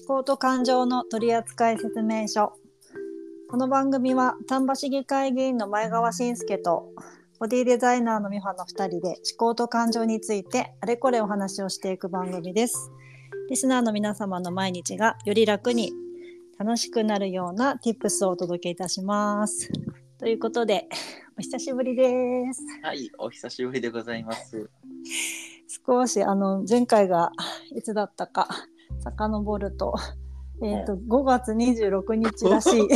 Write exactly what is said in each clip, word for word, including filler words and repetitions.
考と感情の取扱説明書。この番組は丹波市議会議員の前川信介とボディデザイナーの美穂のふたりで思考と感情についてあれこれお話をしていく番組です。リスナーの皆様の毎日がより楽に楽しくなるような Tips をお届けいたします。ということでお久しぶりです。 はい、お久しぶりでございます。 少しあの前回がいつだったか遡ると、えーと、ごがつにじゅうろくにちらしい。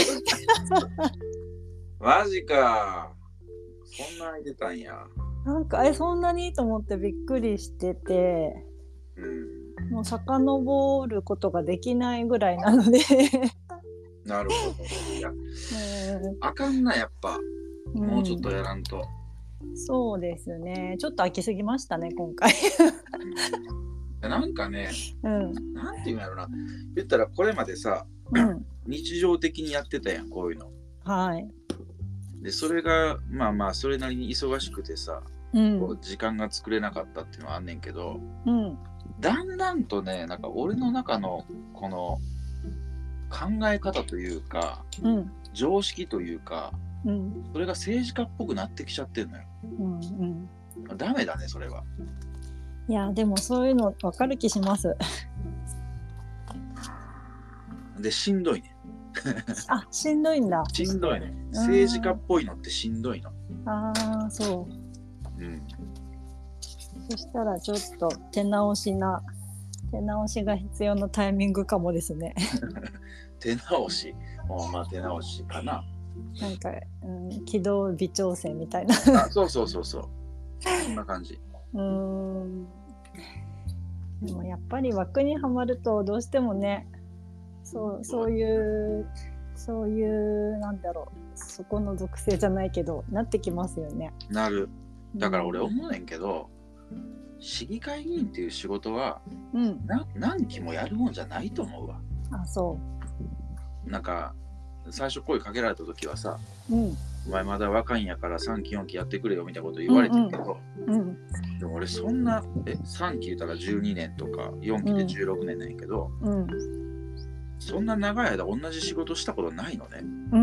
マジか。そんな空いてたんや。 なんかえそんなにと思ってびっくりしてて、うん、もう遡ることができないぐらいなので。 なるほど。いや、あかんなやっぱ。もうちょっとやらんと。 うん、そうですね。ちょっと飽きすぎましたね今回。 うん、なんかね、 うん、 なんていうんやろな。言ったらこれまでさ、うん、日常的にやってたやんこういうの。 はい。 でそれがまあまあそれなりに忙しくてさ、うん、こう時間が作れなかったっていうのはあんねんけど、うん、だんだんとねなんか俺の中のこの考え方というか、うん、常識というか、うん、それが政治家っぽくなってきちゃってるのよ、うんうん、ダメだねそれは。 いやでもそういうの分かる気します。 でしんどいね。 あ、しんどいんだ。 しんどいね。政治家っぽいのってしんどいの。 ああ、そう。うん。そしたらちょっと手直しな手直しが必要なタイミングかもですね。 手直し、もうまあ手直しかな。 なんか、うん、軌道微調整みたいな。 あ、そうそうそうそう。そんな感じ。 うーん。でもやっぱり枠にはまるとどうしてもね。そうそういうそういうなんだろうそこの属性じゃないけどなってきますよね。 なる。だから俺思うねんけど、うん、市議会議員っていう仕事は、うん、な何期もやるもんじゃないと思うわ。 あ、そう。 なんか最初声かけられた時はさ、うん、お前まだ若いんやからさんきよんきやってくれよみたいなこと言われてるけど、うんうん、でも俺そんなえさんき言ったらじゅうにねんとかよんきでじゅうろくねんなんやけど、うんうん、そんな長い間同じ仕事したことないのね、うん、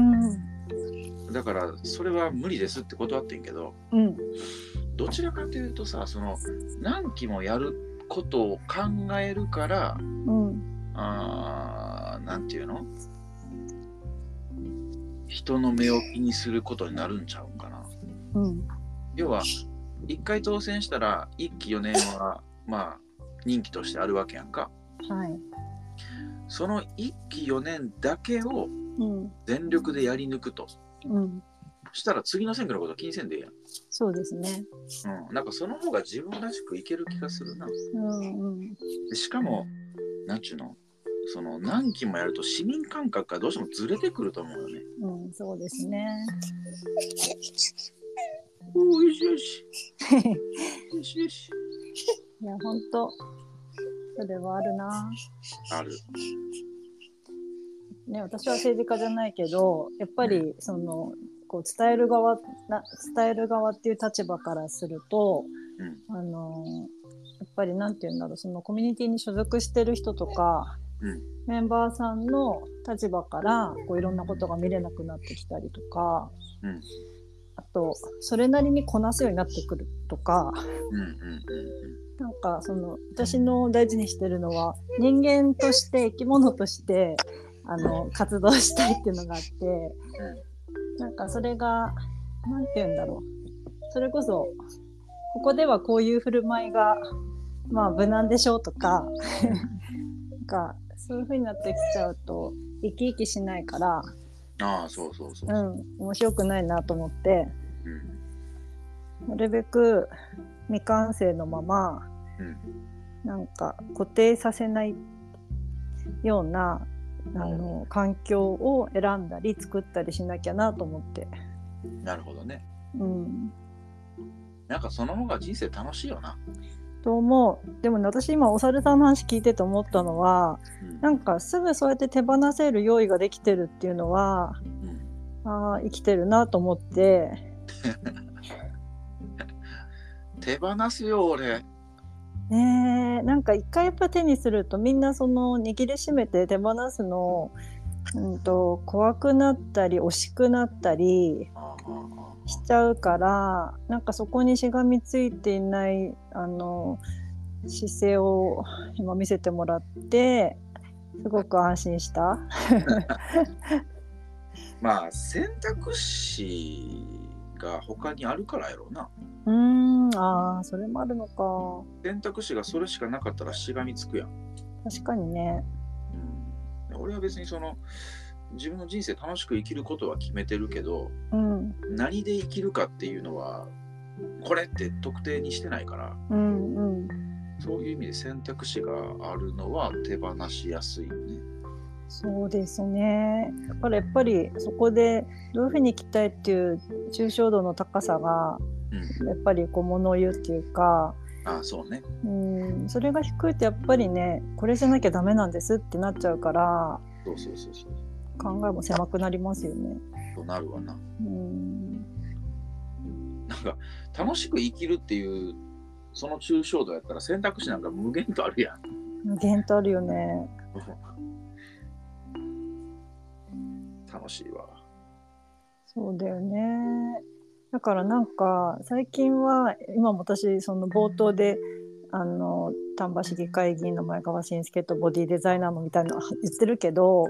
だからそれは無理ですって断ってんけど、うん、どちらかというとさその何期もやることを考えるから、うん、あなんていうの人の目を気にすることになるんちゃうかな、うん、要はいっかい当選したらいっきよねんはまあ任期としてあるわけやんか、はい、そのいっきよねんだけを全力でやり抜くと、うん、したら次の選挙のこと気にせんでいいやん。 そうですね、 うん、なんかその方が自分らしくいける気がするな、うんうん、でしかもなんちゅうのその何期もやると市民感覚がどうしてもずれてくると思うよね。 うん、そうですね。 おいしよし。よしよし。 いや本当それはあるな。ある。ね、私は政治家じゃないけど、やっぱりそのこう伝える側な伝える側っていう立場からすると、うん、あのやっぱりなんていうんだろうそのコミュニティに所属してる人とか。うん、メンバーさんの立場からこういろんなことが見れなくなってきたりとか、うん、あとそれなりにこなすようになってくるとか、うんうんうん、なんかその私の大事にしてるのは人間として生き物としてあの活動したいっていうのがあって、うん、なんかそれがなんて言うんだろうそれこそここではこういう振る舞いがまあ無難でしょうとかなんかそういう風になってきちゃうと生き生きしないから、 ああそうそうそう、 うん、面白くないなと思って、うん、なるべく未完成のまま、うん、なんか固定させないようなあの、うん、環境を選んだり作ったりしなきゃなと思って。 なるほどね、うん、なんかその方が人生楽しいよなと思う。でも、ね、私今お猿さんの話聞いてて思ったのは、うん、なんかすぐそうやって手放せる用意ができてるっていうのは、うん、あ生きてるなと思って手放すよ俺ねえ、なんか一回やっぱ手にするとみんなその握りしめて手放すの、うんと怖くなったり惜しくなったりしちゃうから、なんかそこにしがみついていないあの姿勢を今見せてもらってすごく安心したまあ選択肢が他にあるからやろうな。 うーん、ああ、それもあるのか。 選択肢がそれしかなかったらしがみつくやん。 確かにね。 うん、俺は別にその自分の人生楽しく生きることは決めてるけど、 うん、 何で生きるかっていうのはこれって特定にしてないから、 うんうん、 そういう意味で選択肢があるのは手放しやすいよね。 そうですね。だからやっぱりそこでどういうふうに生きたいっていう抽象度の高さが、うん、やっぱりこう物を言うっていうか、 ああそうね、 うん、それが低いとやっぱりね、これじゃなきゃダメなんですってなっちゃうから、 そうそうそうそう、 考えも狭くなりますよね。 となるわな。 うん、 なんか楽しく生きるっていうその抽象度やったら選択肢なんか無限とあるやん。 無限とあるよね。 楽しいわ。 そうだよね。だからなんか最近は今も私その冒頭であの丹波市議会議員の前川信介とボディデザイナーのみたいなの言ってるけど、うん、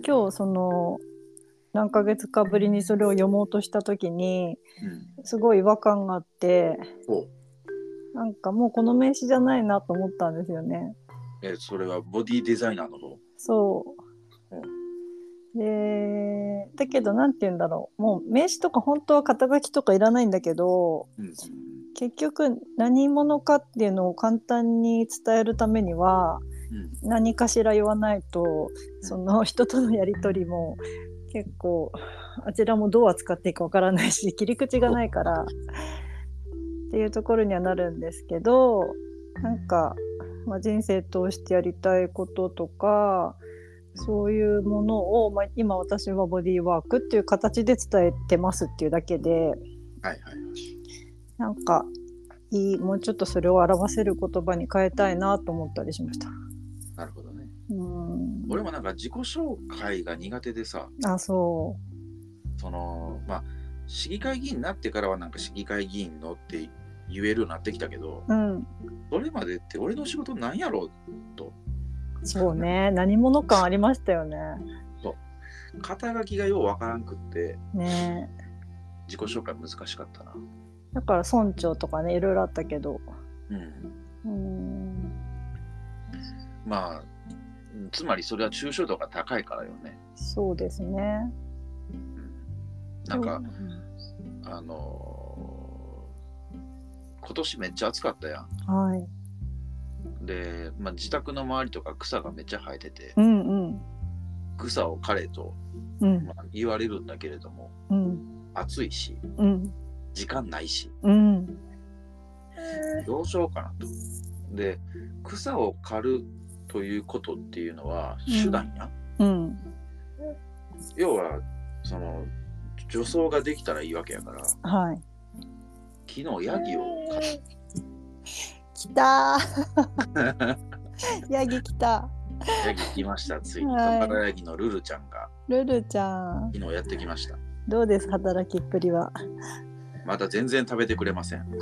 今日その何ヶ月かぶりにそれを読もうとした時に、うん、すごい違和感があって、なんかもうこの名詞じゃないなと思ったんですよね。 え、それはボディデザイナーの方？ そう、うんでだけどなんて言うんだろう、もう名詞とか本当は肩書きとかいらないんだけど、うん、結局何者かっていうのを簡単に伝えるためには、うん、何かしら言わないと、うん、その人とのやり取りも結構あちらもどう扱っていいかわからないし切り口がないからっていうところにはなるんですけど、なんか、まあ、人生通してやりたいこととかそういうものを、まあ、今私はボディーワークっていう形で伝えてますっていうだけで、はいはい、なんかいい、もうちょっとそれを表せる言葉に変えたいなと思ったりしました。 なるほどね。うん、俺もなんか自己紹介が苦手でさ、 あ、そうそのまあ市議会議員になってからはなんか市議会議員のって言えるようになってきたけど、うん、それまでって俺の仕事なんやろうと。 そうね、何者感ありましたよね。 そう肩書きがようわからんくってね、 自己紹介難しかったな。 だから村長とかねいろいろあったけど、 うん、うーんまあつまりそれは抽象度が高いからよね。 そうですね、 うん、なんか、うん、あのー、今年めっちゃ暑かったやん。はい。で、まあ、自宅の周りとか草がめっちゃ生えてて、うんうん、草を刈れと、うんまあ、言われるんだけれども、うん、暑いし、うん、時間ないし、うん、どうしようかなと。で、草を刈るということっていうのは手段や、うんうん、要はその除草ができたらいいわけやから、はい、昨日ヤギを刈った。 来たヤギ来た。 ヤギ来ました。ついにトカラヤギのルルちゃんがルルちゃん昨日やってきました。 どうです働きっぷりは？ まだ全然食べてくれません。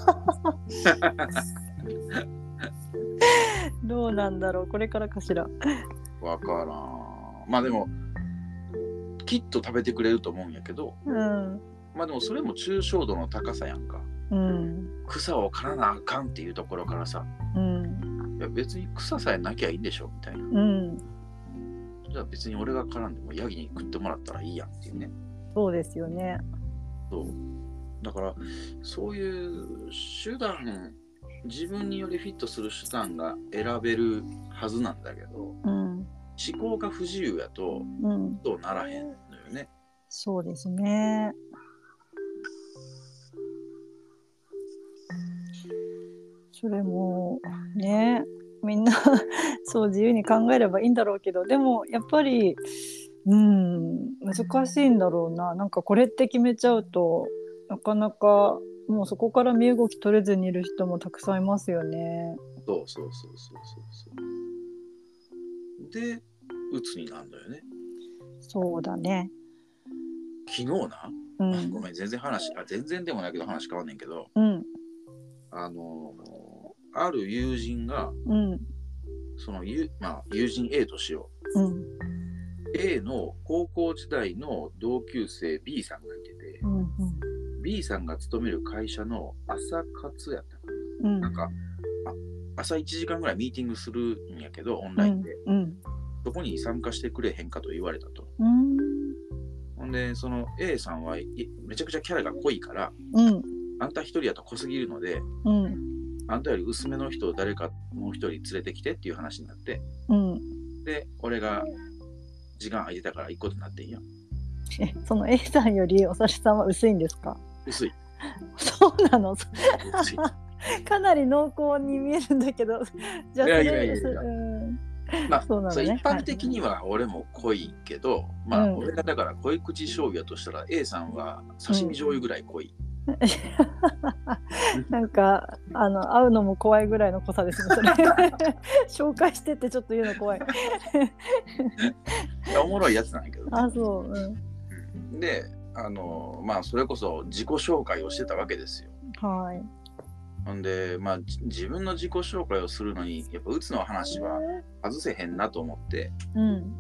どうなんだろうこれからかしら。 わからん。まあでもきっと食べてくれると思うんやけど、うん、まあでもそれも抽象度の高さやんか。うん、草を刈らなあかんっていうところからさ、うん、いや別に草さえなきゃいいんでしょみたいな、うん、じゃあ別に俺が絡んでもヤギに食ってもらったらいいやんっていうね。 そうですよね。 そうだからそういう手段自分によりフィットする手段が選べるはずなんだけど、うん、思考が不自由やと、うん、どうならへんのよね。 そうですね。それもねみんなそう自由に考えればいいんだろうけど、でもやっぱりうん難しいんだろうな。なんかこれって決めちゃうとなかなかもうそこから身動き取れずにいる人もたくさんいますよね。 そうそうそうそうそうそうで鬱になるんだよね。 そうだね。 昨日な、うん、ごめん全然話あ全然でもないけど話変わんねんけど、うん、あのある友人が、うん、そのゆ、まあ、友人 A としよう、うん、A の高校時代の同級生 B さんがいてて、うんうん、B さんが勤める会社の朝活やったかな、うん、なんかあ朝いちじかんぐらいミーティングするんやけどオンラインで、うんうん、そこに参加してくれへんかと言われたと、うん、ほんでその A さんはめちゃくちゃキャラが濃いから、うん、あんた一人やと濃すぎるので、うん、あんたより薄めの人を誰かもう一人連れてきてっていう話になって、うん、で俺が時間空いてたから行くことになってんや。 えその A さんよりおさるさんは薄いんですか？ 薄い。 そうなのかなり濃厚に見えるんだけどじゃあそれいやいやいやいや、うんまあ、そうなのね、一般的には俺も濃いけど、はい、まあ、うん、俺がだから濃い口醤油やとしたら A さんは刺身醤油ぐらい濃い、うん、 なんかあの会うのも怖いぐらいの濃さですねそれ紹介してってちょっと言うの怖いいやおもろいやつなんやけど、ね、 あそう、 うん、であのまあそれこそ自己紹介をしてたわけですよ。 はい。 ほんで、まあ、自分の自己紹介をするのにやっぱうつの話は外せへんなと思って、うん、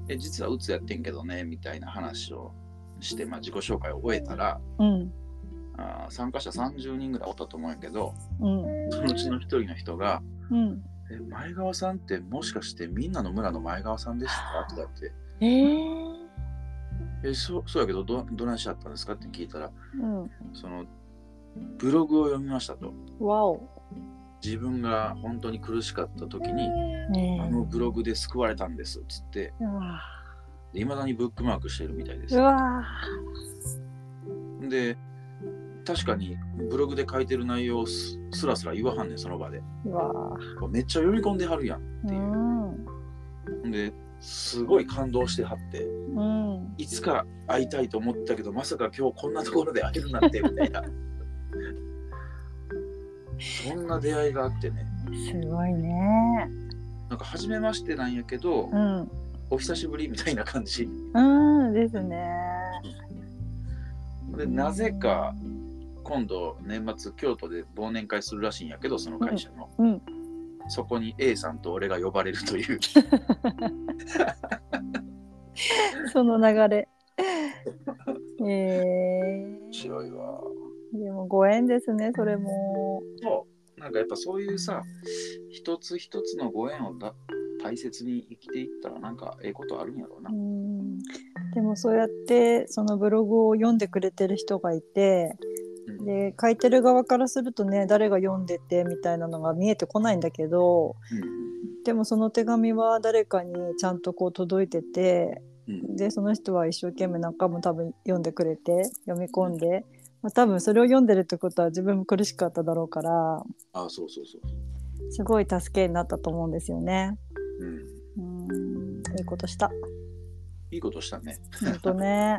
え実はうつやってんけどねみたいな話をして、まあ、自己紹介を終えたら、うん、あ参加者さんじゅうにんぐらいおったと思うんやけど、うん、そのうちの一人の人が、うん、え前川さんってもしかしてみんなの村の前川さんですかとかって、えー、え そ, そうやけど ど, どないしちゃったんですかって聞いたら、うん、そのブログを読みましたと。 わお。 自分が本当に苦しかった時に、ね、あのブログで救われたんですっつっていまだにブックマークしてるみたいです。うわで確かにブログで書いてる内容を す, すらすら言わはんねんその場で。うわめっちゃ読み込んではるやんっていう、うん、ですごい感動してはって、うん、いつか会いたいと思ったけどまさか今日こんなところで会えるなんてみたいなそんな出会いがあってね。 すごいね。 なんか初めましてなんやけど、うん、お久しぶりみたいな感じ。 うんですね。 でなぜか今度年末京都で忘年会するらしいんやけどその会社の、うんうん、そこに A さんと俺が呼ばれるというその流れ。えー、 面白いわ。 でもご縁ですねそれも。 そうなんかやっぱそういうさ一つ一つのご縁をだ大切に生きていったらなんかええことあるんやろうな。 うんでもそうやってそのブログを読んでくれてる人がいて、うん、で書いてる側からするとね誰が読んでてみたいなのが見えてこないんだけど、うん、でもその手紙は誰かにちゃんとこう届いてて、うん、でその人は一生懸命何回も多分読んでくれて読み込んで、うんまあ、多分それを読んでるってことは自分も苦しかっただろうからあそうそうそうすごい助けになったと思うんですよね。うん、うんいいことした。 いいことしたね。 ほんとね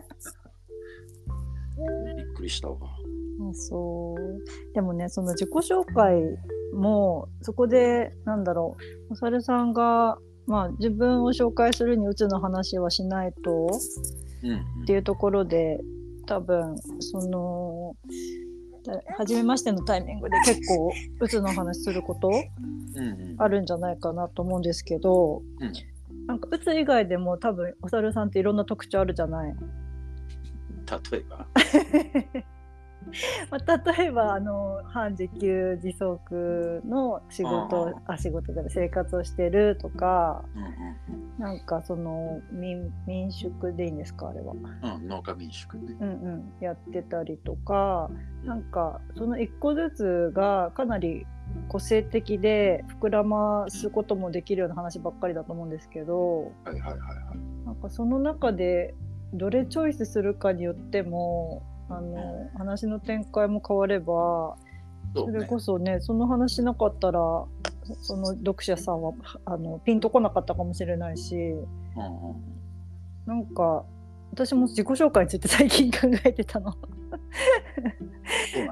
びっくりしたわ。 そうでもねその自己紹介もそこでなんだろうおさるさんが、まあ、自分を紹介するにうつの話はしないと、うんうん、っていうところで多分その初めましてのタイミングで結構うつの話することあるんじゃないかなと思うんですけど、うん、なんかうつ以外でも多分おさるさんっていろんな特徴あるじゃない。 例えばまあ、例えばあの半自給自足の仕事あ仕事で生活をしてるとか、うんうん、なんかその 民, 民宿でいいんですかあれは、 うん、農家民宿ね、 うんうん、やってたりとかなんかその一個ずつがかなり個性的で膨らますこともできるような話ばっかりだと思うんですけど、はいはいはいはい、なんかその中でどれチョイスするかによってもあの話の展開も変われば そ, ね、それこそねその話なかったらその読者さんはあのピンとこなかったかもしれないし、うんうん、なんか私も自己紹介について最近考えてたのそうなんだ。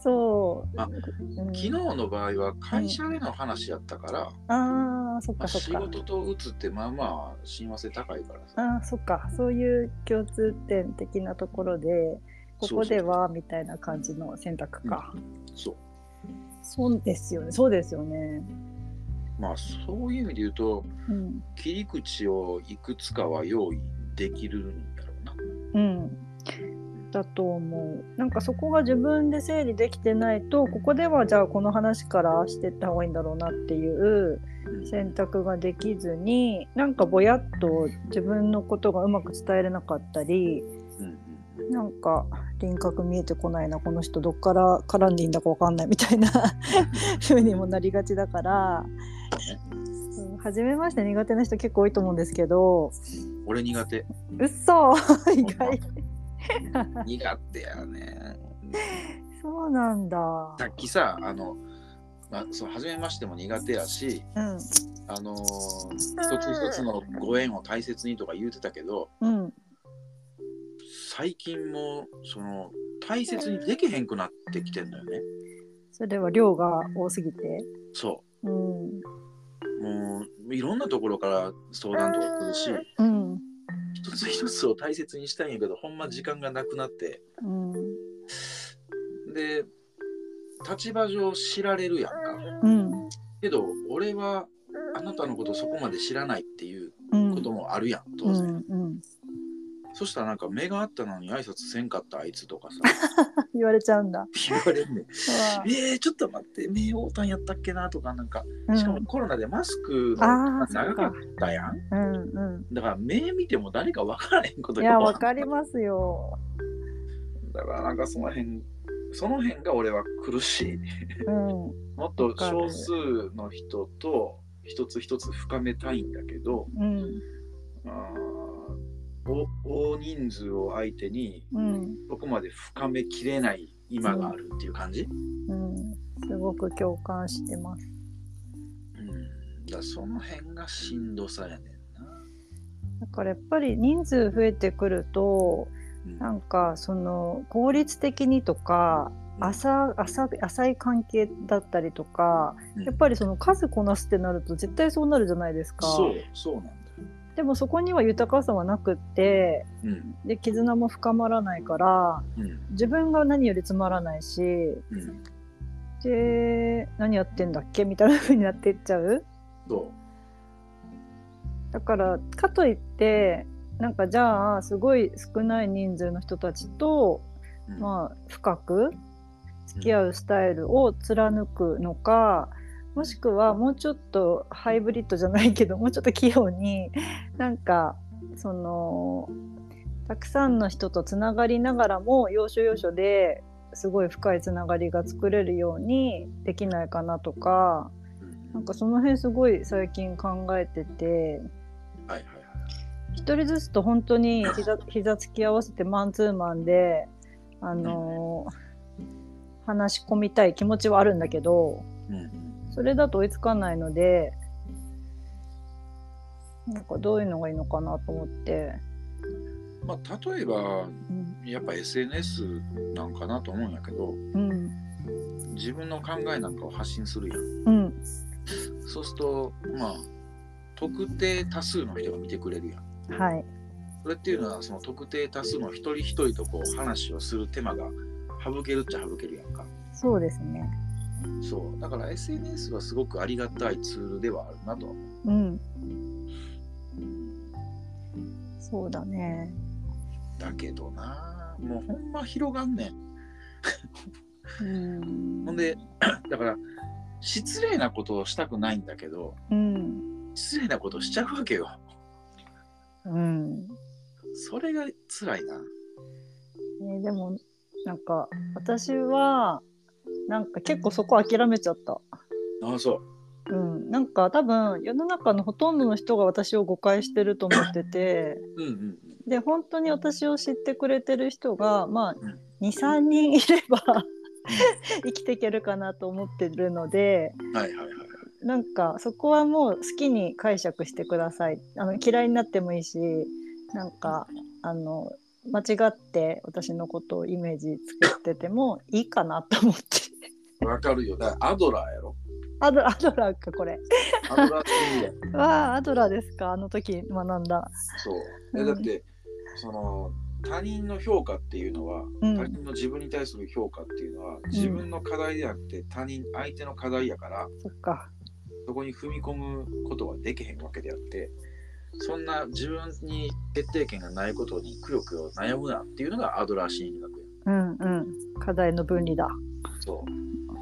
そう、 あ、うん、昨日の場合は会社での話やったから、 うん、ああそっかそっか、 仕事と打つってまあまあ親和性高いからさあそっか、そういう共通点的なところでここではみたいな感じの選択か、うん、 そうそうですよねそうですよね。 まあそういう意味で言うと、うん、切り口をいくつかは用意できるんだろうな。 うんだと思う。なんかそこが自分で整理できてないと、ここではじゃあこの話からしていった方がいいんだろうなっていう選択ができずに、なんかぼやっと自分のことがうまく伝えれなかったり、うん、なんか輪郭見えてこないな、この人どっから絡んでいいんだか分かんないみたいな風にもなりがちだから、うん、初めまして苦手な人結構多いと思うんですけど。 俺苦手。 うっそ意外苦手やね。 そうなんだ。 さっきさ、あの、まあ、その初めましても苦手やし、うん、あのー、一つ一つのご縁を大切にとか言うてたけど、うん、最近もその大切にできへんくなってきてんのよね。 それは量が多すぎて。 そう。うん、もういろんなところから相談とか来るし。うん一つ一つを大切にしたいんやけどほんま時間がなくなって、うん、で立場上知られるやんか、うん、けど俺はあなたのことそこまで知らないっていうこともあるやん、当然、うんうん、そしたらなんか目があったのに挨拶せんかったあいつとかさ言われちゃうんだ。 言われんねんえー、ちょっと待って目合うたんやったっけなとかなんか、うん、しかもコロナでマスクが長かったやん、うんうん、だから目見ても誰か分からへんことがいや分かりますよ。 だからなんかその辺その辺が俺は苦しい、うん、もっと少数の人と一つ一つ深めたいんだけど、うん、あ大人数を相手にそこまで深めきれない今があるっていう感じ、 うんうん、すごく共感してます、 うん、だその辺がしんどさやねんな。 だからやっぱり人数増えてくると、うん、なんかその効率的にとか浅、浅、浅い関係だったりとか、うん、やっぱりその数こなすってなると絶対そうなるじゃないですか。 そうそうなんだよ。 でもそこには豊かさはなくって、うん、で絆も深まらないから、うん、自分が何よりつまらないし、うん、で何やってんだっけみたいな風になっていっちゃう。そうだからかといってなんかじゃあすごい少ない人数の人たちと、うん、まあ深く付き合うスタイルを貫くのか、もしくはもうちょっとハイブリッドじゃないけどもうちょっと器用になんかそのたくさんの人とつながりながらも要所要所ですごい深いつながりが作れるようにできないかなとか、なんかその辺すごい最近考えてて、はいはいはい、一人ずつと本当に 膝, 膝つき合わせてマンツーマンであの、うん、話し込みたい気持ちはあるんだけど、うんそれだと追いつかないので、なんかどういうのがいいのかなと思って。 まあ、例えば、うん、やっぱ エスエヌエス なんかなと思うんやけど、うん、自分の考えなんかを発信するやん。うん、そうすると、まあ、特定多数の人が見てくれるやん。はい。それっていうのは、その特定多数の一人一人とこう話をする手間が省けるっちゃ省けるやんか。 そうですね。 そうだから エスエヌエス はすごくありがたいツールではあるなと思う。うん。 そうだね。 だけどな、もうほんま広がんねん。うん。ほんでだから失礼なことをしたくないんだけど、うん、失礼なことしちゃうわけよ。うん。それが辛いな。 ね、でもなんか私はなんか結構そこ諦めちゃった。 ああそう。 うん、なんか多分世の中のほとんどの人が私を誤解してると思ってて、うんうん、で本当に私を知ってくれてる人がまあ、うん、にさんにんいれば生きていけるかなと思ってるので、はいはいはい、なんかそこはもう好きに解釈してください。あの嫌いになってもいいし、なんかあの間違って私のことをイメージ作っててもいいかなと思って。 わかるよ。だからアドラーやろ。 アドアドラーかこれ。 アドラー心理学。 わあ、アドラーですか。あの時学んだ。 そう。えだって、うん、その他人の評価っていうのは、うん、他人の自分に対する評価っていうのは、自分の課題であって他人相手の課題やから、 そっか。 そこに踏み込むことはできへんわけであって、そんな自分に決定権がないことにくよくよ悩むなっていうのがアドラー心理学や。 うんうん。課題の分離だ。 そう。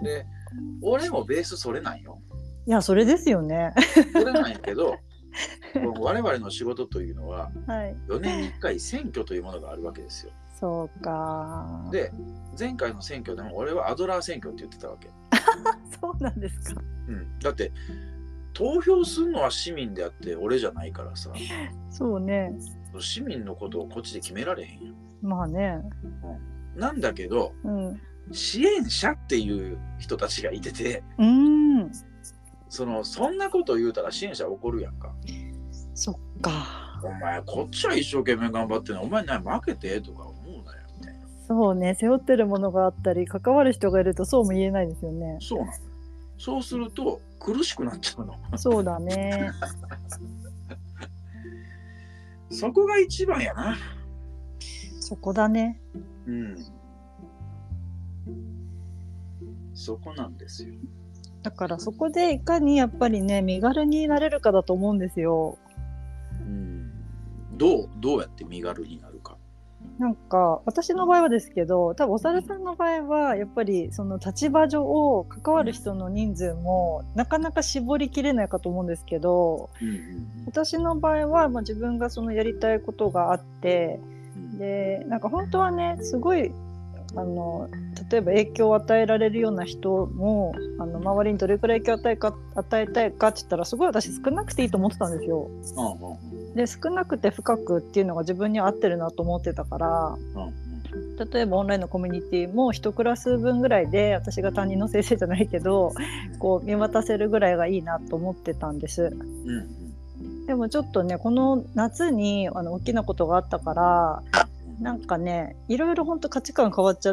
で、俺もベースそれなんよ。 いや、それですよね。 それなんやけど、我々の仕事というのは、 はい、 よねんにいっかい選挙というものがあるわけですよ。 そうか。 で、前回の選挙でも俺はアドラー選挙って言ってたわけ。 そうなんですか。 うん。だって、投票するのは市民であって俺じゃないからさ。 そうね。 市民のことをこっちで決められへんよ。 まあね。 うん、なんだけど、うん、支援者っていう人たちがいてて、 うん、 そのそんなこと言うたら支援者怒るやんか。 そっか。 お前こっちは一生懸命頑張ってんの、お前何負けてとか思うなよみたいな。 そうね、背負ってるものがあったり関わる人がいるとそうも言えないですよね。 そうなの。そうすると苦しくなっちゃうの。 そうだね。 そこが一番やな。 そこだね。 うん。そこなんですよ。 だからそこでいかにやっぱりね身軽になれるかだと思うんですよ。 うん。どうどうやって身軽になるか。 なんか私の場合はですけど、多分お猿さんの場合はやっぱりその立場上関わる人の人数もなかなか絞りきれないかと思うんですけど、うんうん、私の場合は、まあ、自分がそのやりたいことがあって、でなんか本当はねすごいあの例えば影響を与えられるような人もあの周りにどれくらい影響を与えか与えたいかって言ったらすごい私少なくていいと思ってたんですよ。うんうん、で少なくて深くっていうのが自分に合ってるなと思ってたから、うん、例えばオンラインのコミュニティも一クラス分ぐらいで私が担任の先生じゃないけどこう見渡せるぐらいがいいなと思ってたんです。うん、でもちょっとねこの夏にあの大きなことがあったからなんかねいろいろ本当価値観変わっちゃって、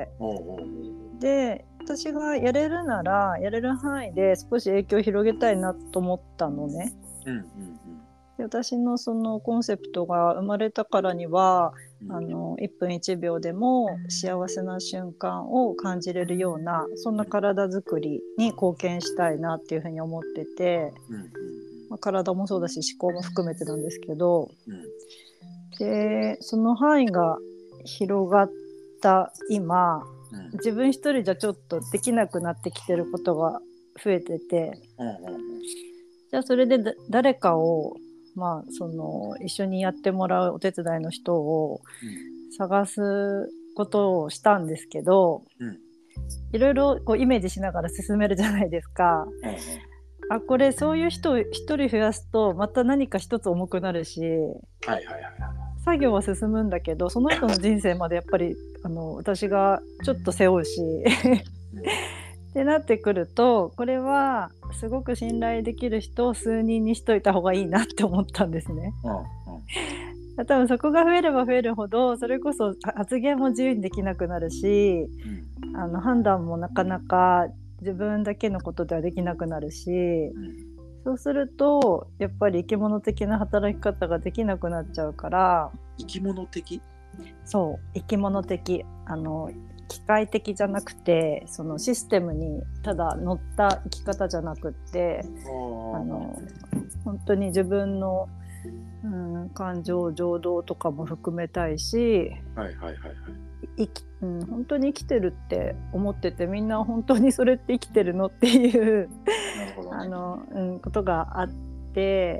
で私がやれるならやれる範囲で少し影響を広げたいなと思ったのね。うんうんうん、で私のそのコンセプトが生まれたからには、うん、あのいっぷんいちびょうでも幸せな瞬間を感じれるようなそんな体づくりに貢献したいなっていうふうに思ってて、うんうんまあ、体もそうだし思考も含めてなんですけど、うんでその範囲が広がった今、うん、自分一人じゃちょっとできなくなってきてることが増えてて、うんうん、じゃあそれでだ誰かを、まあ、その一緒にやってもらうお手伝いの人を探すことをしたんですけど、うん、いろいろこうイメージしながら進めるじゃないですか。うんうんあこれそういう人を一人増やすとまた何か一つ重くなるし、はいはいはい、作業は進むんだけどその人の人生までやっぱりあの私がちょっと背負うしってなってくるとこれはすごく信頼できる人を数人にしといた方がいいなって思ったんですね。うんうん、多分そこが増えれば増えるほどそれこそ発言も自由にできなくなるし、うん、あの判断もなかなか自分だけのことではできなくなるし、うん、そうするとやっぱり生き物的な働き方ができなくなっちゃうから。 生き物的？ そう生き物的あの機械的じゃなくてそのシステムにただ乗った生き方じゃなくってあの本当に自分の、うん、感情情動とかも含めたいし、はいはいはいはい生きうん、本当に生きてるって思っててみんな本当にそれって生きてるのっていうなるほど、ねあのうん、ことがあって、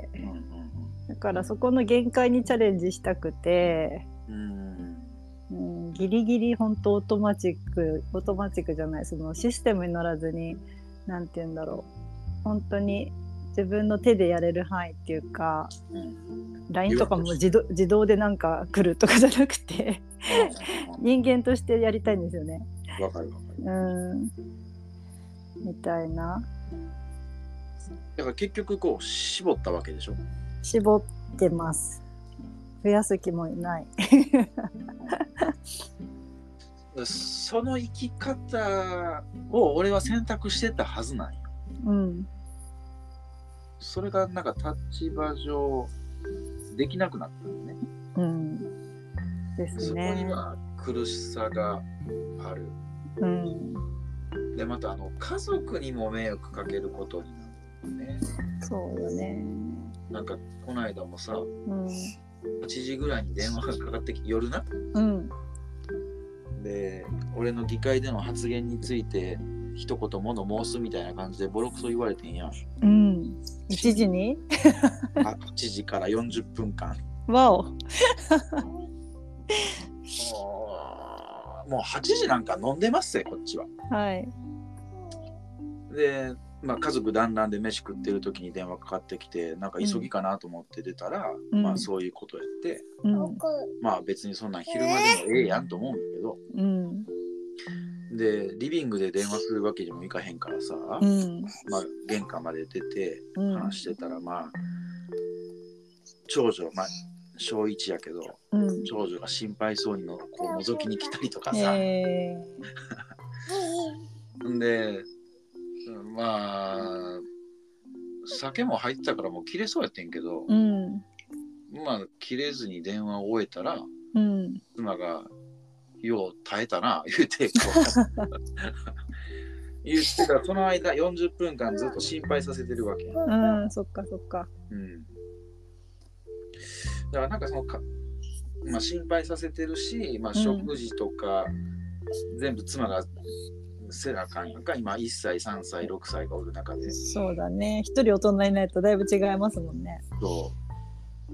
うんうんうん、だからそこの限界にチャレンジしたくて、うんうん、ギリギリ本当オートマチックオートマチックじゃないそのシステムに乗らずになんて言うんだろう本当に自分の手でやれる範囲っていうか、うん、ライン とかも自動、自動でなんか来るとかじゃなくて人間としてやりたいんですよね。 わかるわかる。 うんみたいな。 だから結局こう絞ったわけでしょ。 絞ってます。 増やす気もいない。 その生き方を俺は選択してたはずなんよ。 うん。 それがなんか立場上できなくなったんね。 うん。ですね。 そこには苦しさがある。 うん。でまたあの家族にも迷惑かけることになるよね。 そうよね。 なんかこの間もさ、うん、はちじぐらいに電話がかかってきて夜な。うん。で俺の議会での発言について一言物申すみたいな感じでボロクソ言われてんやん。 うん。いちじにはちじからよんじゅっぷんかん。 わお。 もうはちじなんか飲んでますよこっちは。はい。で、まあ、家族団らんで飯食ってる時に電話かかってきてなんか急ぎかなと思って出たら、うん、まあそういうことやって、うん、まあ別にそんなん昼間でもええやんと思うんだけど、うん、でリビングで電話するわけにもいかへんからさ、うん、まあ玄関まで出て話してたら、まあ長女、まあ小いちやけど、うん、長女が心配そうにのこう覗きに来たりとかさ、えー、でまあ酒も入ってたからもう切れそうやってんけど、うん、まあ切れずに電話を終えたら、うん、妻がよう耐えたな言うてこう言ってたその間よんじゅっぷんかんずっと心配させてるわけ。 うん、そっかそっか。 うん。だからなんかそのか、まあ、心配させてるし、まあ、食事とか、うん、全部妻がせなあかんやんか。今いっさいさんさいろくさいがおる中で。 そうだね。一人大人にないとだいぶ違いますもんね。 そう。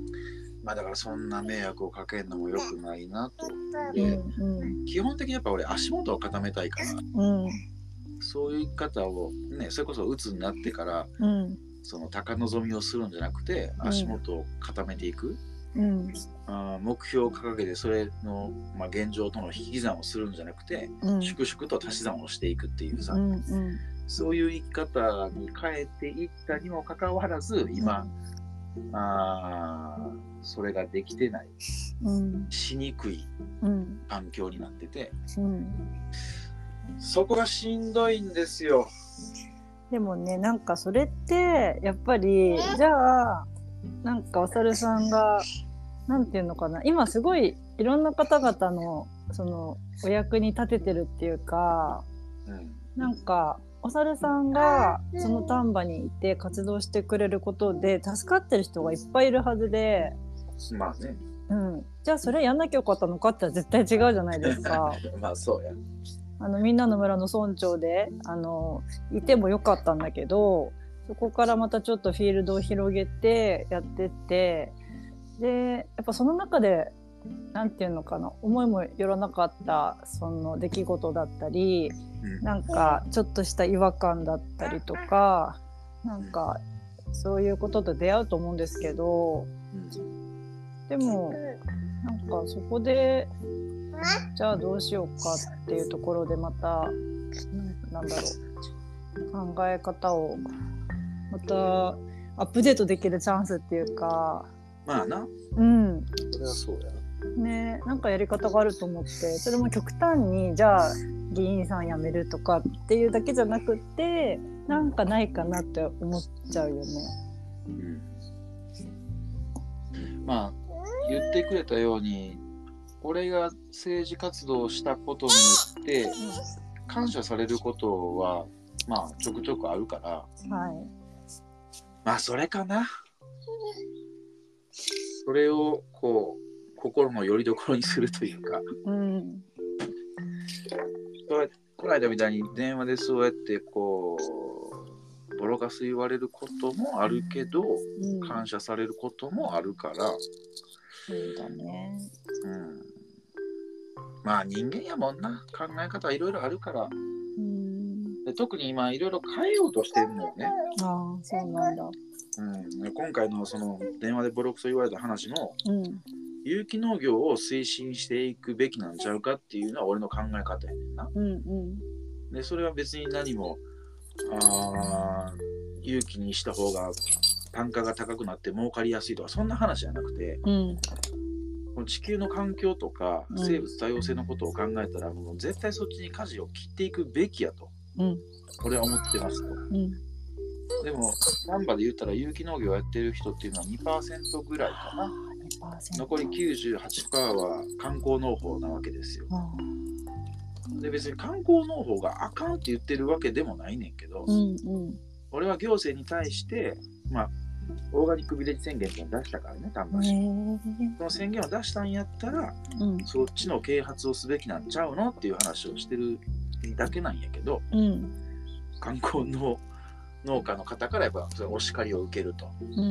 まあだからそんな迷惑をかけるのも良くないなと。で、うんうん、基本的にやっぱ俺足元を固めたいから、うん、そういう方をね、それこそ鬱になってから、うん、その高望みをするんじゃなくて足元を固めていく。うん、あ目標を掲げてそれの、まあ、現状との引き算をするんじゃなくて、うん、粛々と足し算をしていくっていうさ、うんうん、そういう生き方に変えていったにもかかわらず今、うん、あそれができてない、うん、しにくい環境になってて、うん、そこがしんどいんですよ。 でもねなんかそれってやっぱりじゃあなんかお猿さんがなんていうのかな今すごいいろんな方々のそのお役に立ててるっていうか、うん、なんかお猿さんがその丹波にいて活動してくれることで助かってる人がいっぱいいるはずで、 まあね、 うん、じゃあそれやんなきゃよかったのかって絶対違うじゃないですか。 まあそうや。 あのみんなの村の村長であのいてもよかったんだけどそこからまたちょっとフィールドを広げてやってってでやっぱその中でなんていうのかな思いもよらなかったその出来事だったり、うん、なんかちょっとした違和感だったりとかなんかそういうことと出会うと思うんですけど、うん、でもなんかそこでじゃあどうしようかっていうところでまたなんだろう考え方をまたアップデートできるチャンスっていうかまあなうんそれはそうやねなんかやり方があると思ってそれも極端にじゃあ議員さん辞めるとかっていうだけじゃなくてなんかないかなって思っちゃうよね、うん、 まあ言ってくれたように俺が政治活動をしたことによって感謝されることはまあちょくちょくあるから、はい、まあそれかな。それをこう心の拠り所にするというか、うん、この間みたいに電話でそうやってこうボロカス言われることもあるけど、うん、感謝されることもあるから、 そうだね。うん。 まあ人間やもんな考え方はいろいろあるから、うん、で特に今いろいろ変えようとしてるのよね。 ああそうなんだ。 うん、今回のその電話でボロクソ言われた話の、うん、有機農業を推進していくべきなんちゃうかっていうのは俺の考え方やねんな、うんうん、でそれは別に何もあ有機にした方が単価が高くなって儲かりやすいとかそんな話じゃなくて、うん、 この地球の環境とか生物多様性のことを考えたら、うん、もう絶対そっちに舵を切っていくべきやと、うん、俺は思ってますと、うん、でも丹波で言ったら有機農業をやってる人っていうのは にパーセント ぐらいかな。にパーセント 残り きゅうじゅうはちパーセント は観光農法なわけですよ。で別に観光農法があかんって言ってるわけでもないねんけど、うんうん、俺は行政に対してまあオーガニックビレッジ宣言って出したからね、丹波市。その宣言を出したんやったら、うん、そっちの啓発をすべきなんちゃうのっていう話をしてるだけなんやけど、うん、観光の農家の方からやっぱそれお叱りを受けると、うん、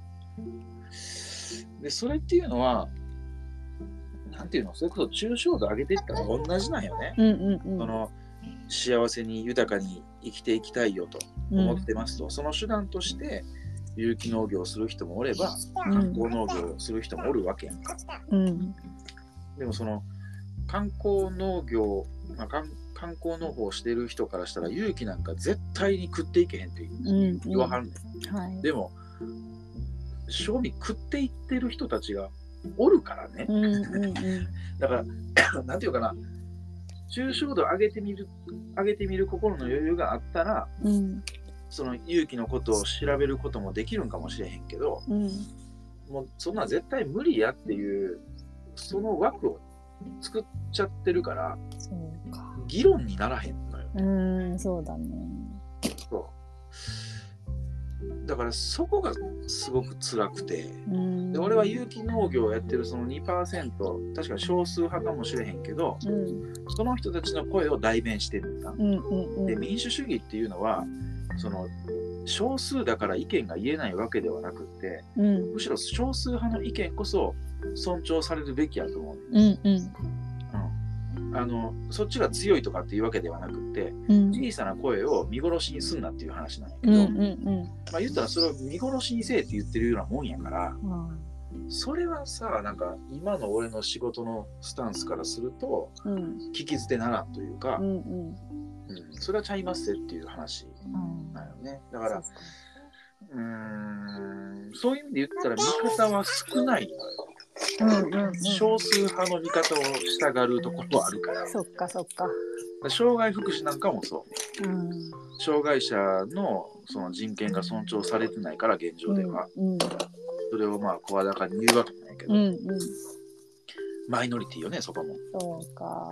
でそれっていうのはなんていうの、それこそ抽象度上げていったら同じなんよね、うんうんうん、その幸せに豊かに生きていきたいよと思ってますと、うん、その手段として有機農業をする人もおれば、観光農業をする人もおるわけやんか、うん、でもその観光農業、まあ、観光農法をしている人からしたら有機なんか絶対に食っていけへんって言わはんねん、うんうんはい、でも正味食っていってる人たちがおるからね、うんうんうん、だからなんていうかな、抽象度上げてみる上げてみる心の余裕があったら、うん、その有機のことを調べることもできるんかもしれへんけど、うん、もうそんな絶対無理やっていうその枠を作っちゃってるからそうか議論にならへんのよ。 うんそうだね。 そうだからそこがすごく辛くて、で俺は有機農業をやってるその にパーセント 確かに少数派かもしれへんけど、うん、その人たちの声を代弁してるんだ、うんうんうん、で民主主義っていうのはその少数だから意見が言えないわけではなくって、うん、むしろ少数派の意見こそ尊重されるべきやと思う、うんうんうん、あのそっちが強いとかっていうわけではなくて、うん、小さな声を見殺しにすんなっていう話なんやけど、うんうんうんまあ、言ったらそれを見殺しにせえって言ってるようなもんやから、うん、それはさなんか今の俺の仕事のスタンスからすると、うん、聞き捨てならんというか、うんうんうん、それはちゃいますっていう話なんよね、うん、だからうーんそういう意味で言ったら見方は少ないのよ、うんうんうん、少数派の見方をしたがるところはあるから、 そっかそっか。 障害福祉なんかもそう、うん、障害者 の, その人権が尊重されてないから現状では、うんうん、それをまあ声高に言うわけないけど、うんうん、マイノリティよねそこも。 そうか。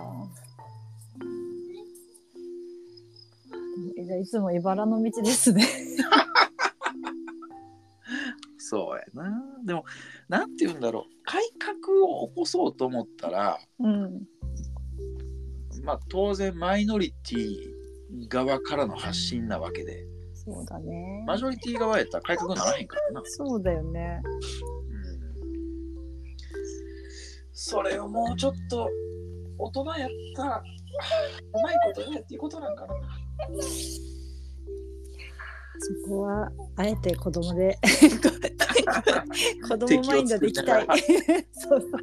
じゃあいつも茨の道ですねそうやな。でもなんて言うんだろう、改革を起こそうと思ったら、うん、まあ当然マイノリティ側からの発信なわけで、 そうだね。 マジョリティ側やったら改革ならへんからな。 そうだよね。 うん、それをもうちょっと大人やったらうまいことやっていうことなんかな。 そこはあえて子供で子供マインドでいきたいそうそう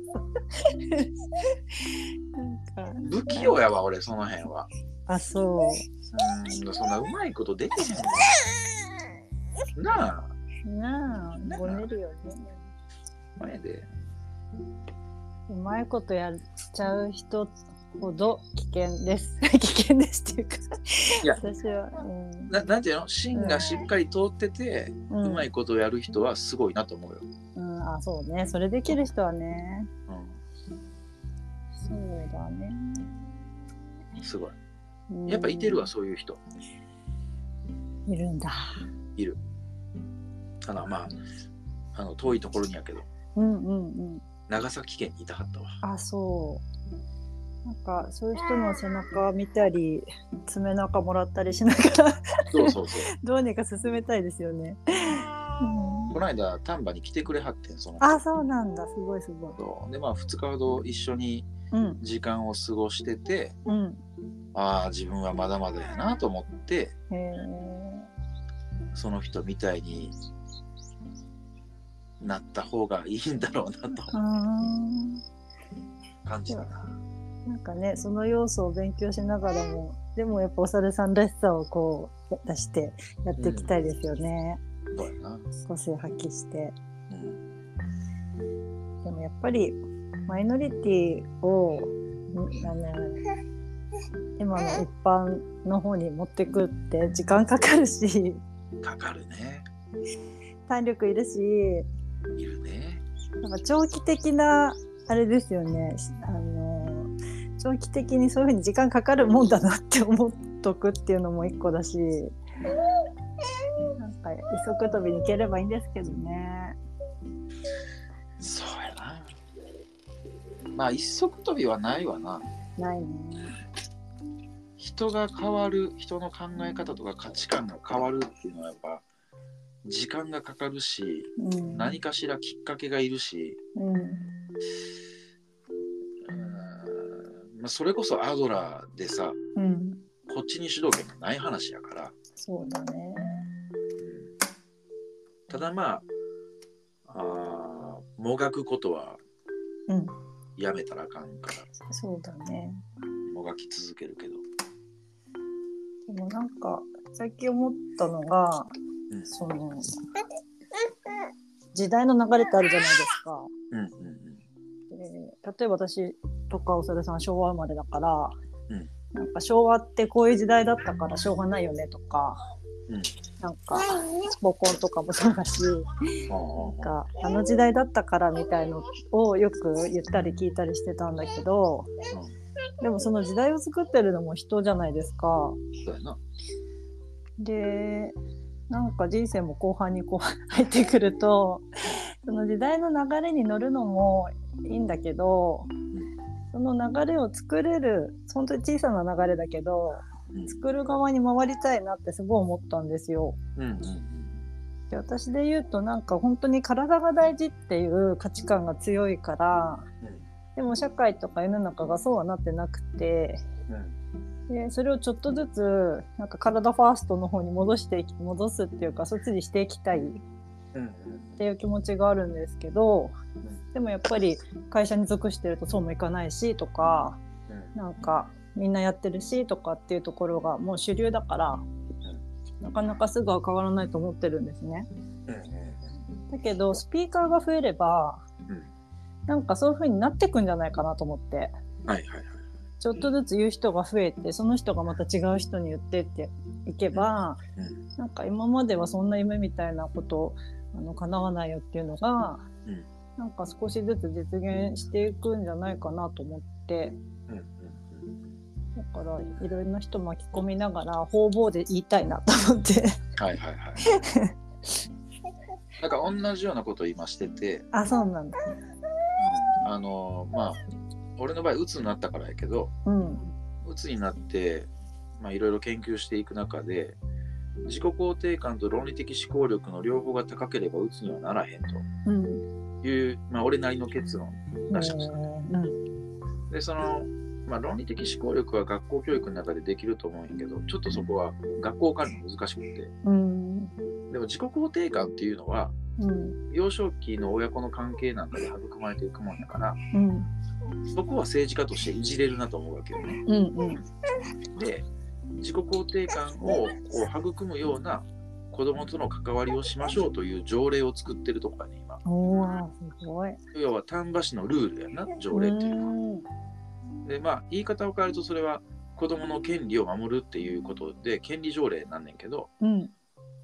なんか不器用やわ俺その辺は。 あそううんそんなうまいことできへんのなあなあごねるよね。 前でうまいことやっちゃう人ほど危険です危険ですっていうかいや私は、うん、 な, なんていうの芯がしっかり通ってて、うん、うまいことをやる人はすごいなと思うよ、 うん、あそうねそれできる人はね、うん、そうだねすごい、うん、やっぱいてるわそういう人いるんだいるあのまああの遠いところにやけど、 うんうんうん、 長崎県にいたかったわ。 あそうなんかそういう人の背中見たり爪中もらったりしながらそうそうそうどうにか進めたいですよね、 うん、この間丹波に来てくれはってんそのあそうなんだすごいすごいそうでまあふつかほど一緒に時間を過ごしてて、うん、ああ自分はまだまだやなと思ってへその人みたいになった方がいいんだろうなと感じたな。 なんかねその要素を勉強しながらもでもやっぱお猿さんらしさをこう出してやっていきたいですよね、 うん、そうやな個性発揮して、うん、でもやっぱりマイノリティをあの今の一般の方に持ってくって時間かかるし、 かかるね。 体力いるし、 いるね。 なんか長期的なあれですよね。あの長期的にそういう風に時間かかるもんだなって思っとくっていうのも一個だし、なんか一足飛びに行ければいいんですけどね。 そうやな。まあ一足飛びはないわな。 ないね。 人が変わる、人の考え方とか価値観が変わるっていうのはやっぱ時間がかかるし、うん、何かしらきっかけがいるし、うんうんまあ、それこそアドラーでさ、うん、こっちに主導権がない話やから。 そうだね。 うん、ただまあ、あもがくことはやめたらあかんから、 うん、そうだね。 もがき続けるけど。 でもなんか最近思ったのが、うん、その時代の流れってあるじゃないですか。うんうんうん、で例えば私とかおさるさん昭和生まれだから、うん、なんか昭和ってこういう時代だったからしょうがないよねとか、うん、なんかスポコンとかもそうだし、なんかあの時代だったからみたいのをよく言ったり聞いたりしてたんだけど、うん、でもその時代を作ってるのも人じゃないですか。 そうやな。 でなんか人生も後半にこう入ってくるとその時代の流れに乗るのもいいんだけど、その流れを作れる本当に小さな流れだけど、うん、作る側に回りたいなってすごい思ったんですよ。うんうん、で私で言うとなんか本当に体が大事っていう価値観が強いから、うん、でも社会とか世の中がそうはなってなくて、うん、でそれをちょっとずつなんか体ファーストの方に戻して戻すっていうかそっちにしていきたいっていう気持ちがあるんですけど、でもやっぱり会社に属してるとそうもいかないしとか、なんかみんなやってるしとかっていうところがもう主流だから、なかなかすぐは変わらないと思ってるんですね。だけどスピーカーが増えればなんかそういう風になってくんじゃないかなと思って、はいはいはい、ちょっとずつ言う人が増えてその人がまた違う人に言ってっていけば、うんうん、なんか今まではそんな夢みたいなことあの叶わないよっていうのが、うん、なんか少しずつ実現していくんじゃないかなと思って、うんうんうん、だからいろいろな人巻き込みながら方々で言いたいなと思ってはいはいはいなんか同じようなことを今してて、 あ、そうなんだ、 うん、あのまあ俺の場合うつになったからやけど、うん、うつになってまあいろいろ研究していく中で自己肯定感と論理的思考力の両方が高ければうつにはならへんという、うん、まあ俺なりの結論出しました、ね、うん、でその、まあ、論理的思考力は学校教育の中でできると思うんやけどちょっとそこは学校からも難しくて、うん、でも自己肯定感っていうのは、うん、幼少期の親子の関係なんかで育まれていくもんやから、うん、そこは政治家としていじれるなと思うわけよね、うんうん、で自己肯定感を育むような子供との関わりをしましょうという条例を作ってるところがね今。 おー、すごい。 要は丹波市のルールやな、条例っていうのは。でまあ言い方を変えるとそれは子供の権利を守るっていうことで権利条例なんねんけど、うん、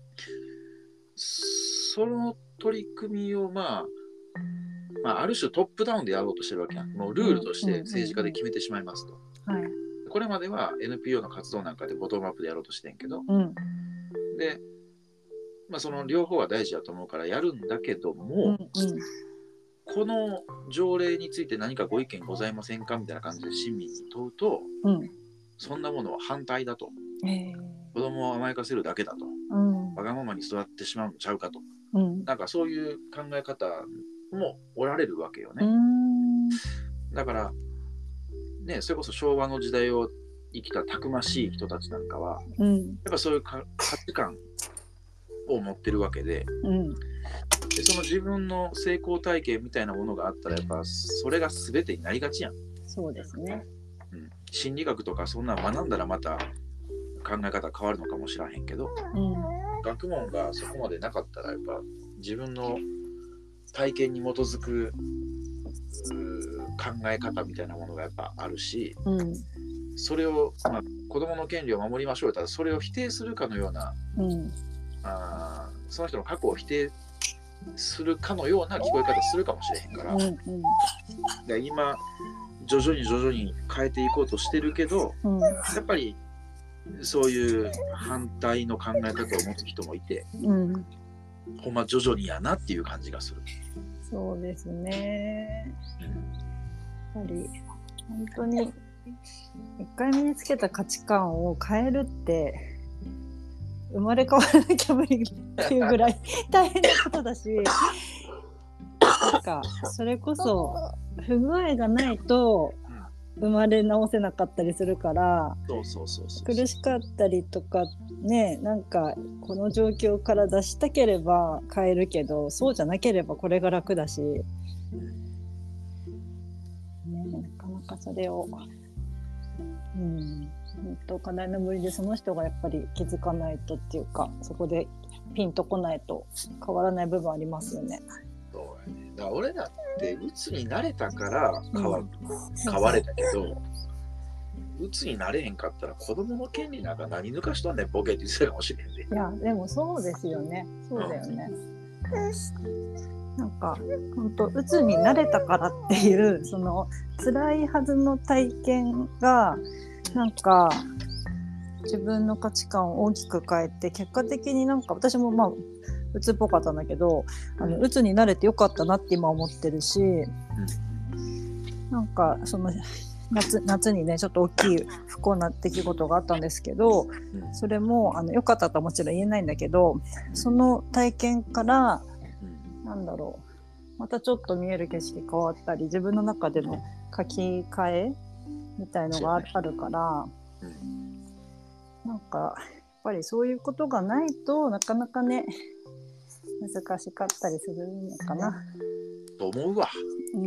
その取り組みをまあまあある種トップダウンでやろうとしてるわけやん。もうルールとして政治家で決めてしまいますと。うんうんうんはいこれまでは エヌピーオー の活動なんかでボトムアップでやろうとしてんけど、うん、で、まあ、その両方は大事だと思うからやるんだけども、うんうん、この条例について何かご意見ございませんかみたいな感じで市民に問うと、うん、そんなものは反対だと、えー、子供を甘やかせるだけだと、うん、わがままに育ってしまうのちゃうかと、うん、なんかそういう考え方もおられるわけよね。うんだからね、それこそ昭和の時代を生きたたくましい人たちなんかは、うん、やっぱそういう価値観を持ってるわけで、うん、でその自分の成功体験みたいなものがあったらやっぱそれが全てになりがちやん。 そうですね、 うん、心理学とかそんな学んだらまた考え方変わるのかもしれへんけど、うん、学問がそこまでなかったらやっぱ自分の体験に基づく考え方みたいなものがやっぱあるし、 うん、 それを、まあ、子どもの権利を守りましょうと、それを否定するかのような、うん、あその人の過去を否定するかのような聞こえ方するかもしれへんから、うんうん、で今徐々に徐々に変えていこうとしてるけど、うん、やっぱりそういう反対の考え方を持つ人もいて、うん、ほんま徐々にやなっていう感じがする。 そうですね、うん、やっぱり本当に一回身につけた価値観を変えるって生まれ変わらなきゃ無理っていうぐらい大変なことだし、なんかそれこそ不具合がないと生まれ直せなかったりするから、苦しかったりとかね、なんかこの状況から出したければ変えるけど、そうじゃなければこれが楽だし、ね、なかなかそれを、うん、本当課題の無理で、その人がやっぱり気づかないとっていうか、そこでピンとこないと変わらない部分ありますよね。 そうやね。だから俺だって鬱になれたから変わ、うん、変われたけど、鬱になれへんかったら子供の権利なんか何抜かしとんねんボケって言ってたかもしれんで。 いやでもそうですよね。そうだよね。うん、なんか本当鬱になれたからっていうその辛いはずの体験がなんか自分の価値観を大きく変えて、結果的になんか私もまあ鬱っぽかったんだけど、あの鬱になれてよかったなって今思ってるし、うん、なんかその 夏, 夏にねちょっと大きい不幸な出来事があったんですけど、それもあの良かったとはもちろん言えないんだけど、その体験からなんだろう、またちょっと見える景色変わったり、自分の中での書き換えみたいのがあるから、なんかやっぱりそういうことがないとなかなかね難しかったりするのかなと思うわ、うん、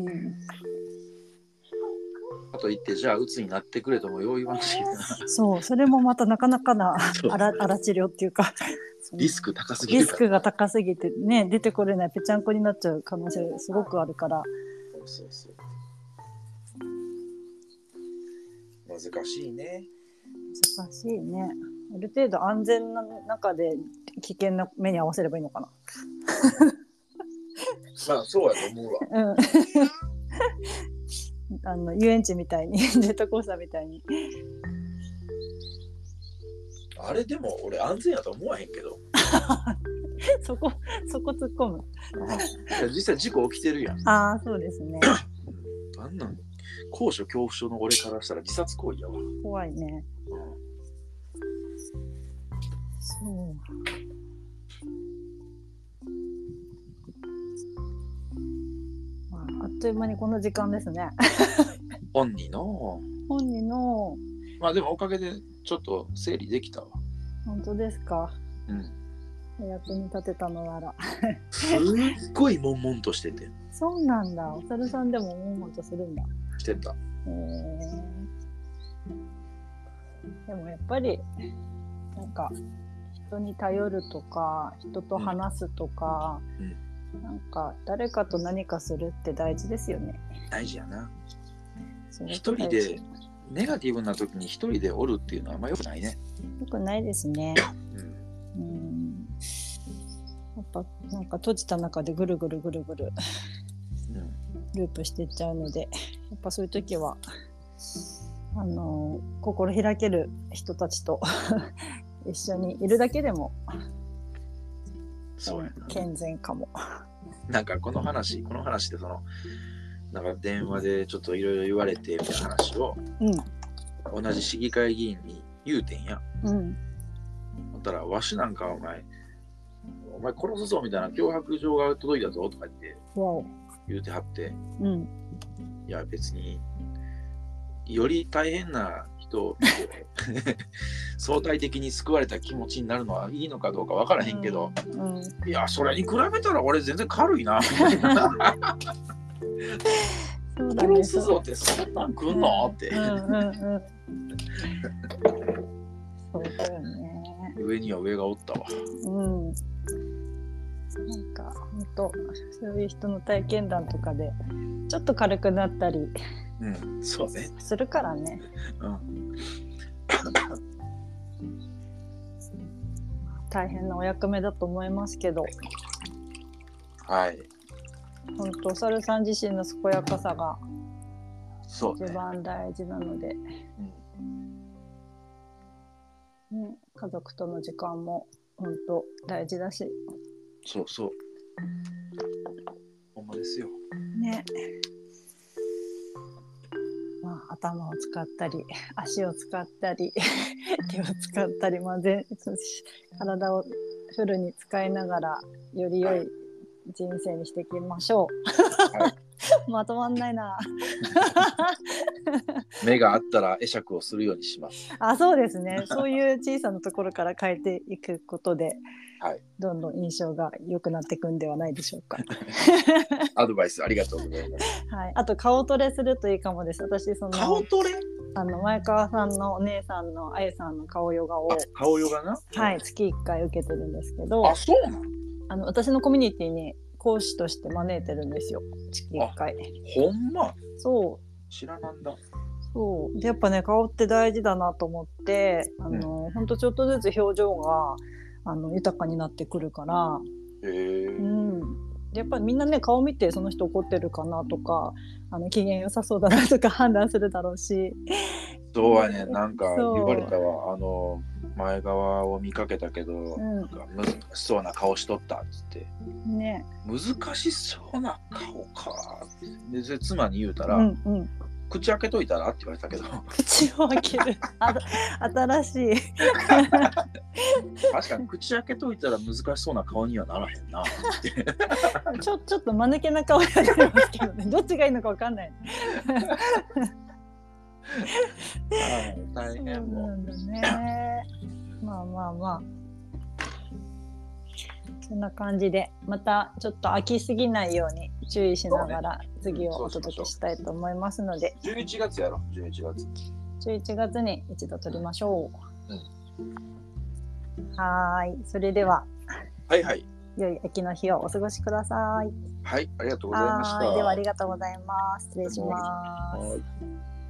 あと言ってじゃあ鬱になってくれともよう言わんしな。 そう、それもまたなかなかな荒治療っていうかリスク高すぎるリスクが高すぎてね、出てこれないぺちゃんこになっちゃう可能性すごくあるから。 そうそうそう、難しいね。 難しいね。ある程度安全な中で危険な目に合わせればいいのかな。 まあそうやと思うわ。うん、 あの遊園地みたいにジェットコースターみたいに。 あれでも俺安全やと思わへんけど。 そこそこ突っ込む。 実際事故起きてるやん。 ああそうですね。 あんなん高所恐怖症の俺からしたら自殺行為やわ。 怖いね。うん、そう。まあ、あっという間にこの時間ですね。 本人の。 本人の。 まあでもおかげでちょっと整理できたわ。 本当ですか。うん。お役に立てたのなら。 すっごい悶々としてて。 そうなんだ。お猿さんでも悶々とするんだ。 してた。へー。でもやっぱりなんか人に頼るとか人と話すとか、うんうん、なんか誰かと何かするって大事ですよね。 大事やな。一人でネガティブな時に一人でおるっていうのはあんま良くないね。 良くないですね。うん、うん、やっぱなんか閉じた中でぐるぐるぐるぐる、うん、ループしていっちゃうので、やっぱそういう時はあの心開ける人たちと一緒にいるだけでもそうやな、 健全かも。 なんかこの話この話でそのなんか電話でちょっといろいろ言われてみたいな話を、うん、同じ市議会議員に言うてんや。うん。だったらわしなんかお前お前殺すぞみたいな脅迫状が届いたぞとか言って言うてはって、うん、いや別により大変な人を見て相対的に救われた気持ちになるのはいいのかどうか分からへんけど、うんうん、いやそれに比べたら俺全然軽いなみたいな。そうだね、殺すぞってそんなん来んの、うん、って、うんうんうん、 そうだよね。 上には上がおったわ。うん。 なんか本当そういう人の体験談とかでちょっと軽くなったり、 うん、そうね。 するからね。 うん。 大変なお役目だと思いますけど。 はい。 本当、お猿さん自身の健やかさがそうね、 一番大事なので、うんね、家族との時間も本当大事だし。 そうそう。ほんまですよ。 ね。まあ、頭を使ったり足を使ったり手を使ったり、まあ、全体をフルに使いながらより良い人生にしていきましょう。はい、まとまんないな。 目があったら会釈をするようにします。 あ、そうですね。そういう小さなところから変えていくことで、はい、どんどん印象が良くなっていくんではないでしょうか。 アドバイスありがとうございます。 はい、あと顔トレするといいかもです。私その顔トレ？ あの前川さんのお姉さんのあゆさんの顔ヨガを顔ヨガな、 はい、月いっかい受けてるんですけど、 あ、そうなの？ あの私のコミュニティに講師として招いてるんですよ、月いっかい。 ほんま？ そう。 知らなんだ。 そうでやっぱね、顔って大事だなと思って、あの、うん、ほんとちょっとずつ表情があの豊かになってくるから。 へー、うん、 やっぱりみんなね、顔見てその人怒ってるかなとか、あの機嫌良さそうだなとか判断するだろうし。 そうはね、なんか言われたわ。あの前側を見かけたけど、うん、難しそうな顔しとったっつって、 ね、 難しそうな顔かってで妻に言うたら、うんうん、口開けといたらって言われたけど、 口を開けるあ新しい確かに口開けといたら難しそうな顔にはならへんなってちょちょっと間抜けな顔やってますけどね。どっちがいいのか分かんない大変もなんだね。まあまあまあ、そんな感じでまたちょっと飽きすぎないように注意しながら次をお届けしたいと思いますので、 じゅういちがつやろ。じゅういちがつじゅういちがつに一度撮りましょう、うん、はい。それでははいはい、 良い秋の日をお過ごしください。 はい、ありがとうございました。 ではありがとうございます。失礼します。